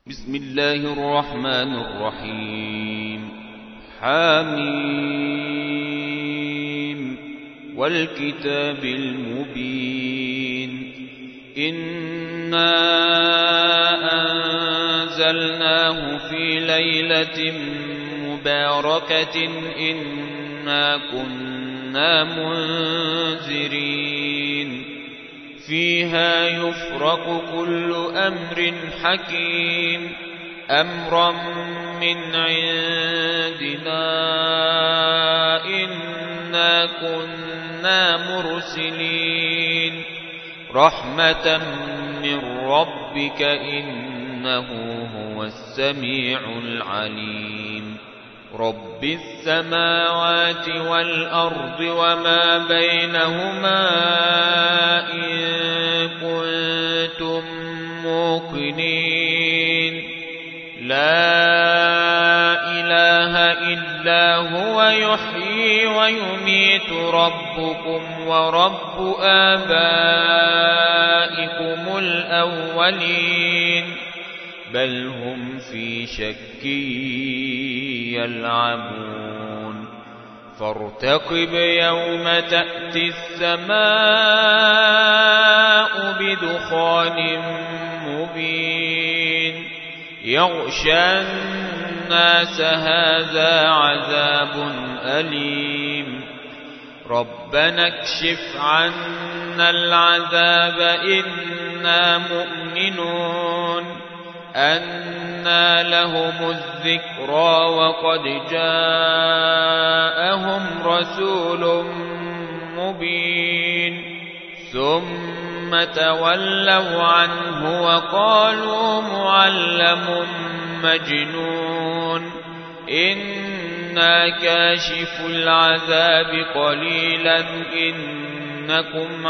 بسم الله الرحمن الرحيم حميم والكتاب المبين إنا أنزلناه في ليلة مباركة إنا كنا منذرين فيها يفرق كل أمر حكيم أمرا من عندنا إنا كنا مرسلين رحمة من ربك إنه هو السميع العليم رب السماوات والأرض وما بينهما إن كنتم موقنين لا إله إلا هو يحيي ويميت ربكم ورب آبائكم الأولين بل هم في شك يلعبون فارتقب يوم تأتي السماء بدخان مبين يغشى الناس هذا عذاب أليم ربنا اكشف عنا العذاب إنا مؤمنون أنى لهم الذكرى وقد جاءهم رسول مبين ثم تولوا عنه وقالوا معلم مجنون إنا كاشف العذاب قليلا إنكم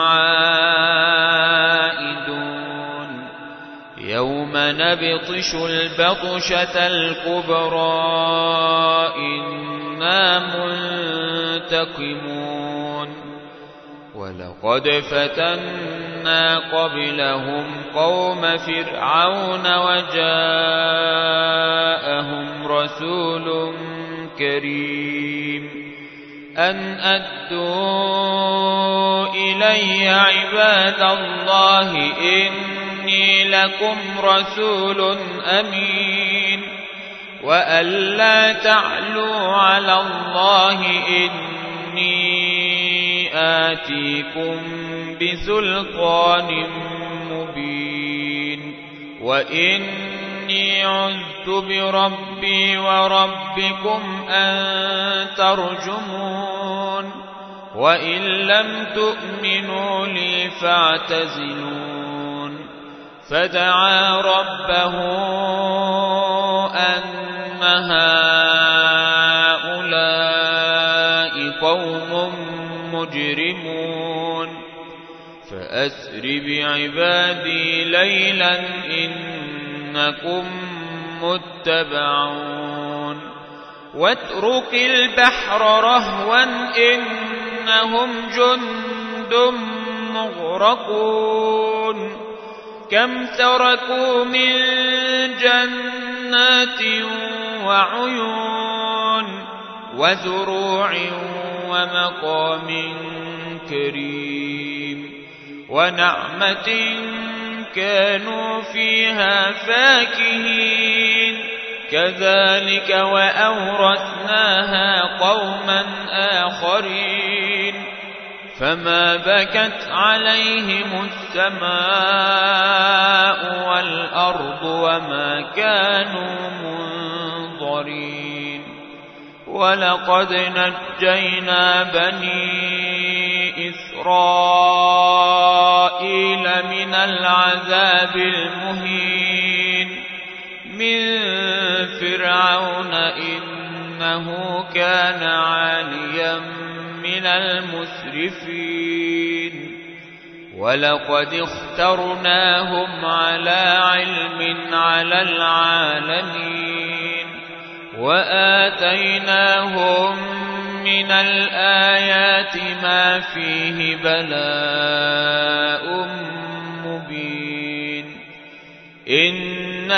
عائدون يوم نبطش البطشة الكبرى إنا منتقمون ولقد فتنا قبلهم قوم فرعون وجاءهم رسول كريم أن أدوا إلي عباد الله إني لكم رسول أمين وأن لا تعلوا على الله إني آتيكم بسلطان مبين وإني عذت بربي وربكم أن ترجمون وإن لم تؤمنوا لي فاعتزلون فدعا ربه أن هؤلاء قوم مجرمون فأسر بعبادي ليلا إنكم متبعون واترك البحر رهوا إنهم جند مغرقون كم تركوا من جنات وعيون وزروع ومقام كريم ونعمة كانوا فيها فاكهين كذلك وأورثناها قوما آخرين فما بكت عليهم السماء والأرض وما كانوا منظرين ولقد نجينا بني إسرائيل من العذاب المهين من فرعون إنه كان عاليا من المسرفين ولقد اخترناهم على علم على العالمين وآتيناهم من الآيات ما فيه بلاء مبين إن إن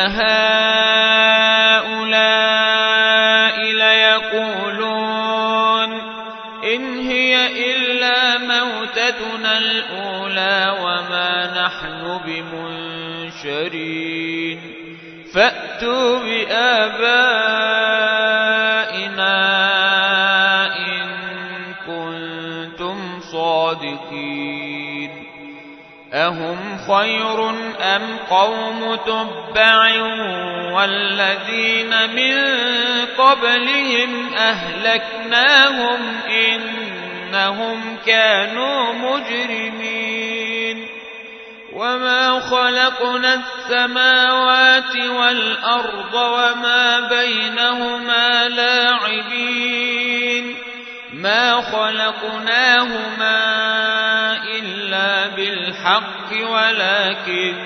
هؤلاء ليقولون إن هي إلا موتتنا الأولى وما نحن بمنشرين فأتوا بآبائنا إن كنتم صادقين أهم خير أم قوم تبع والذين من قبلهم أهلكناهم إنهم كانوا مجرمين وما خلقنا السماوات والأرض وما بينهما لاعبين ما خلقناهما إلا بالحق ولكن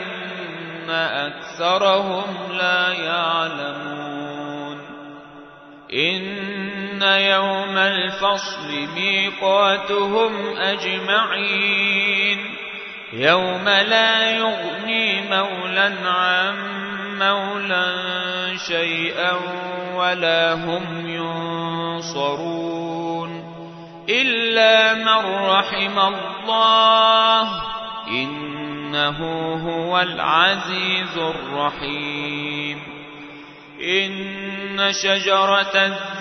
أكثرهم لا يعلمون إن يوم الفصل ميقاتهم أجمعين يوم لا يغني مولى عن مولى شيئا ولا هم ينصرون إلا من رحم الله إنه هو العزيز الرحيم إن شجرة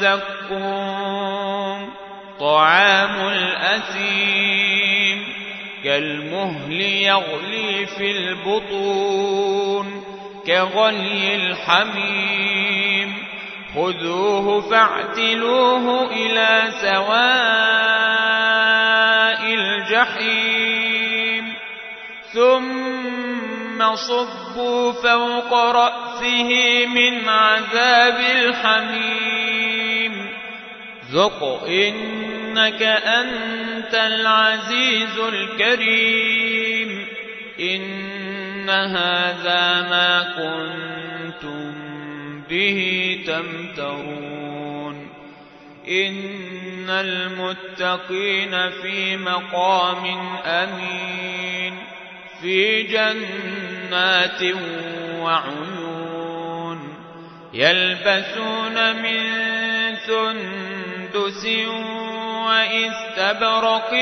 الزقوم طعام الأثيم كالمهل يغلي في البطون كغلي الحميم خذوه فاعتلوه إلى سواء الجحيم ثم صبوا فوق رأسه من عذاب الحميم ذق إنك أنت العزيز الكريم إن هذا ما كنتم به تمترون إن المتقين في مقام أمين في جنات وعيون يلبسون من سندس وإستبرق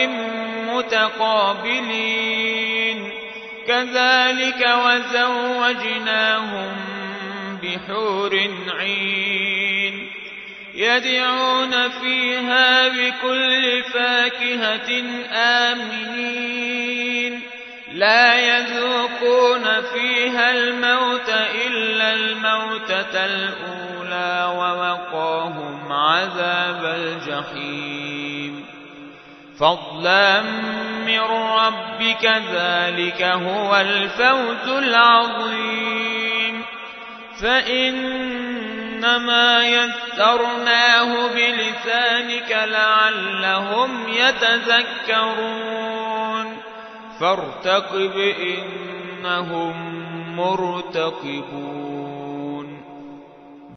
متقابلين كذلك وزوجناهم بحور عين يدعون فيها بكل فاكهة آمنين لا يذوقون فيها الموت إلا الموتة الأولى ووقاهم عذاب الجحيم فضلا من ربك ذلك هو الفوز العظيم فإنما يسرناه بلسانك لعلهم يتذكرون فارتقب إنهم مرتقبون